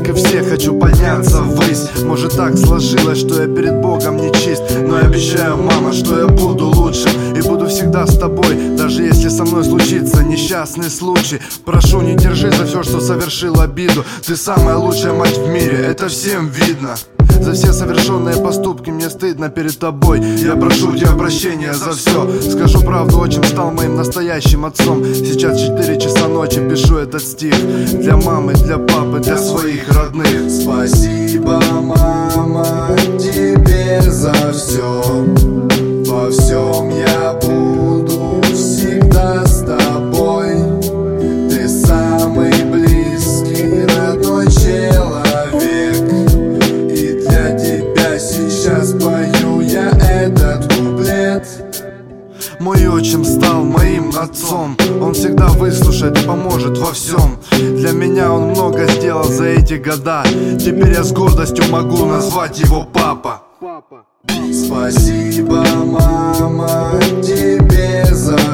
как и все, хочу подняться ввысь. Может, так сложилось, что я перед Богом не чист, но я обещаю, мама, что я буду лучше и буду всегда с тобой, даже если со мной случится несчастный случай. Прошу, не держи за все, что совершил обиду. Ты самая лучшая мать в мире, это всем видно. За все совершенные поступки мне стыдно перед тобой. Я прошу у тебя прощения за все. Скажу правду, отчим стал моим настоящим отцом. Сейчас 4 часа ночи, пишу этот стих для мамы, для папы, для своих родных. Спасибо, мама, тебе за все. Во всем я буду всегда с тобой. Ты самый близкий, родной человек, и для тебя сейчас пою я этот куплет. Мой отчим стал моим отцом. Он всегда выслушает и поможет во всем. Для меня он много сделал за эти года. Теперь я с гордостью могу назвать его папа. Спасибо, мама, тебе за